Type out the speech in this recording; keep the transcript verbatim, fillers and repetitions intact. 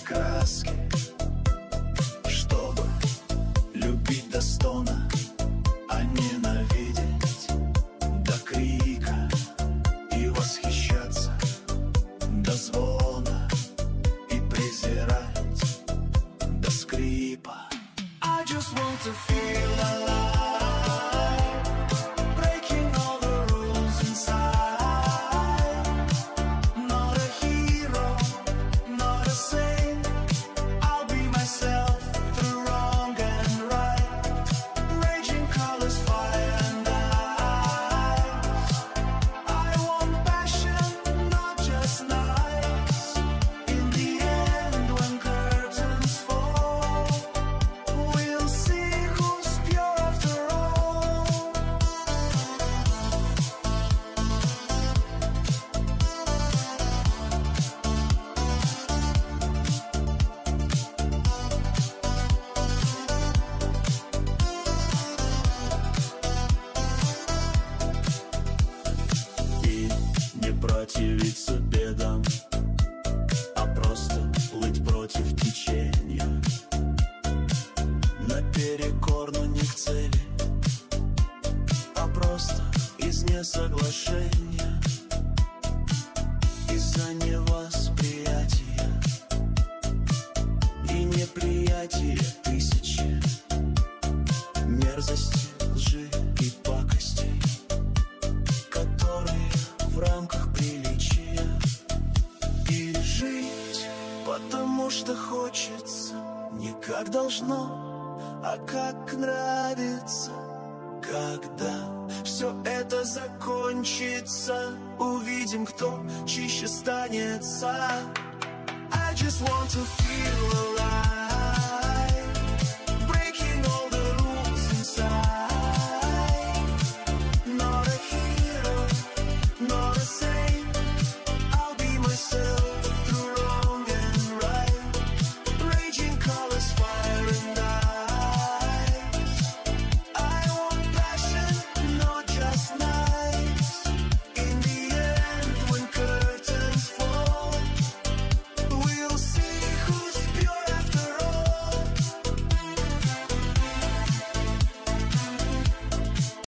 краски, чтобы любить до стона, а ненавидеть до крика и восхищаться до звона и презирать до скрипа. I just want to feel alive, breaking all the rules inside. Not a hero, not a saint, I'll be myself through wrong and right. Raging colors, fire and ice. I want passion, not just nights. In the end, when curtains fall, we'll see who's pure after all. И не противиться бедам, а просто плыть против течения, наперекор, но не к цели, а просто из несоглашения, из-за невосприятия и неприятия тысячи мерзости, лжи и пакостей, которые в рамках приличия. И жить, потому что хочется, не как должно, а как нравится. Когда все это закончится, увидим, кто чище станется. I just want to feel alive.